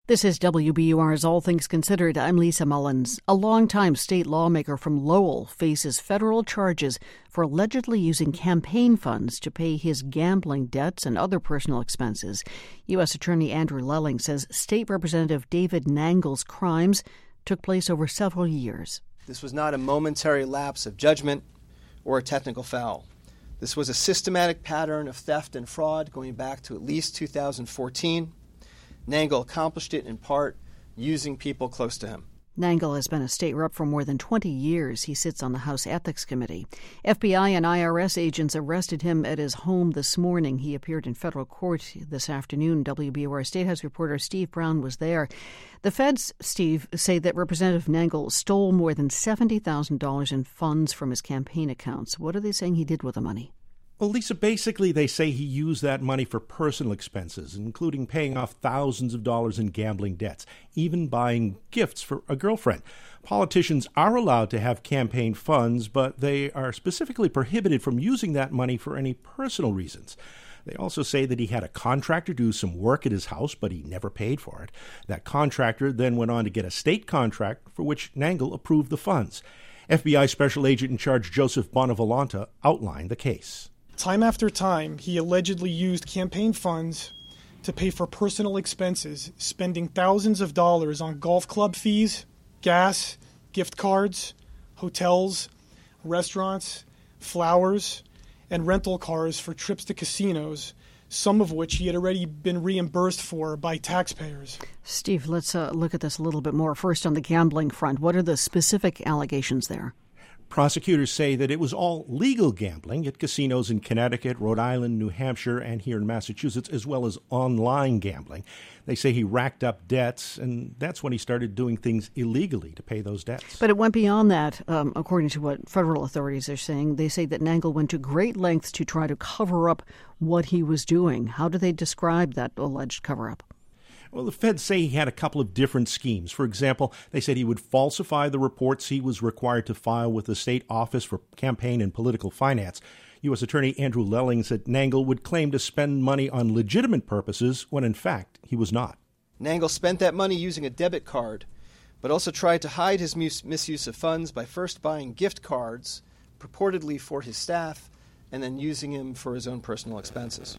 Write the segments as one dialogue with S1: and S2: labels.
S1: This is WBUR's All Things Considered. I'm Lisa Mullins. A longtime state lawmaker from Lowell faces federal charges for allegedly using campaign funds to pay his gambling debts and other personal expenses. U.S. Attorney Andrew Lelling says State Representative David Nangle's crimes took place over several years.
S2: This was not a momentary lapse of judgment or a technical foul. This was a systematic pattern of theft and fraud going back to at least 2014. Nangle accomplished it in part using people close to him.
S1: Nangle has been a state rep for more than 20 years. He sits on the House Ethics Committee. FBI and IRS agents arrested him at his home this morning. He appeared in federal court this afternoon. WBUR State House reporter Steve Brown was there. The feds, Steve, say that Representative Nangle stole more than $70,000 in funds from his campaign accounts. What are they saying he did with the money?
S3: Well, Lisa, basically they say he used that money for personal expenses, including paying off thousands of dollars in gambling debts, even buying gifts for a girlfriend. Politicians are allowed to have campaign funds, but they are specifically prohibited from using that money for any personal reasons. They also say that he had a contractor do some work at his house, but he never paid for it. That contractor then went on to get a state contract for which Nangle approved the funds. FBI Special Agent in Charge Joseph Bonavolonta outlined the case.
S4: Time after time, he allegedly used campaign funds to pay for personal expenses, spending thousands of dollars on golf club fees, gas, gift cards, hotels, restaurants, flowers, and rental cars for trips to casinos, some of which he had already been reimbursed for by taxpayers.
S1: Steve, let's look at this a little bit more. First, on the gambling front, what are the specific allegations there?
S3: Prosecutors say that it was all legal gambling at casinos in Connecticut, Rhode Island, New Hampshire, and here in Massachusetts, as well as online gambling. They say he racked up debts, and that's when he started doing things illegally to pay those debts.
S1: But it went beyond that, according to what federal authorities are saying. They say that Nangle went to great lengths to try to cover up what he was doing. How do they describe that alleged cover-up?
S3: Well, the feds say he had a couple of different schemes. For example, they said he would falsify the reports he was required to file with the state office for campaign and political finance. U.S. Attorney Andrew Lelling said Nangle would claim to spend money on legitimate purposes when, in fact, he was not.
S2: Nangle spent that money using a debit card, but also tried to hide his misuse of funds by first buying gift cards, purportedly for his staff, and then using them for his own personal expenses.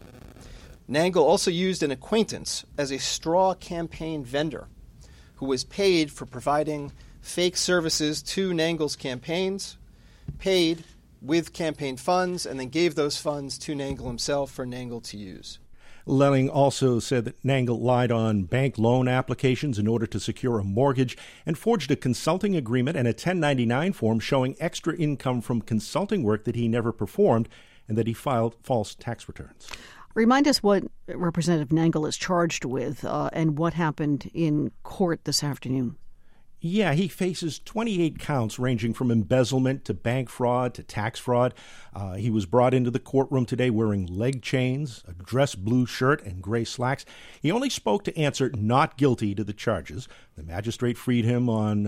S2: Nangle also used an acquaintance as a straw campaign vendor who was paid for providing fake services to Nangle's campaigns, paid with campaign funds, and then gave those funds to Nangle himself for Nangle to use.
S3: Lelling also said that Nangle lied on bank loan applications in order to secure a mortgage and forged a consulting agreement and a 1099 form showing extra income from consulting work that he never performed and that he filed false tax returns.
S1: Remind us what Representative Nangle is charged with and what happened in court this afternoon.
S3: Yeah, he faces 28 counts ranging from embezzlement to bank fraud to tax fraud. He was brought into the courtroom today wearing leg chains, a dress blue shirt, and gray slacks. He only spoke to answer not guilty to the charges. The magistrate freed him on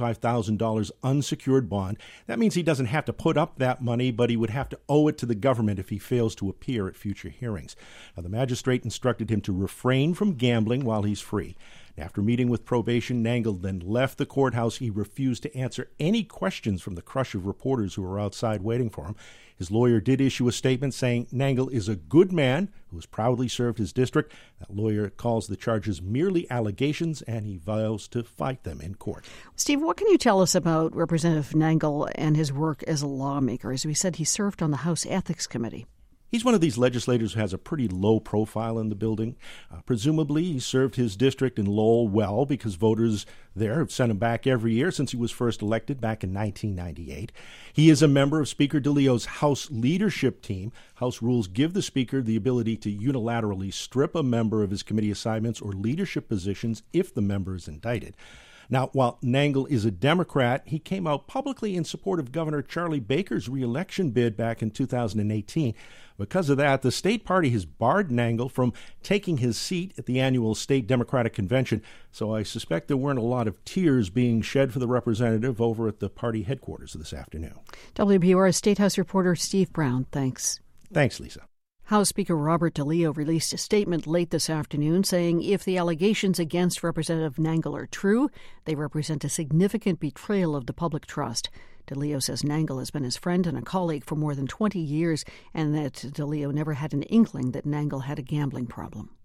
S3: $25,000 unsecured bond. That means he doesn't have to put up that money, but he would have to owe it to the government if he fails to appear at future hearings. Now, the magistrate instructed him to refrain from gambling while he's free. After meeting with probation, Nangle then left the courthouse. He refused to answer any questions from the crush of reporters who were outside waiting for him. His lawyer did issue a statement saying Nangle is a good man who has proudly served his district. That lawyer calls the charges merely allegations, and he vows to fight them in court.
S1: Steve, what can you tell us about Representative Nangle and his work as a lawmaker? As we said, he served on the House Ethics Committee.
S3: He's one of these legislators who has a pretty low profile in the building. Presumably, he served his district in Lowell well because voters there have sent him back every year since he was first elected back in 1998. He is a member of Speaker DeLeo's House leadership team. House rules give the Speaker the ability to unilaterally strip a member of his committee assignments or leadership positions if the member is indicted. Now, while Nangle is a Democrat, he came out publicly in support of Governor Charlie Baker's re-election bid back in 2018. Because of that, the state party has barred Nangle from taking his seat at the annual state Democratic convention, so I suspect there weren't a lot of tears being shed for the representative over at the party headquarters this afternoon.
S1: WBUR State House reporter Steve Brown, thanks.
S3: Thanks, Lisa.
S1: House Speaker Robert DeLeo released a statement late this afternoon saying if the allegations against Representative Nangle are true, they represent a significant betrayal of the public trust. DeLeo says Nangle has been his friend and a colleague for more than 20 years and that DeLeo never had an inkling that Nangle had a gambling problem.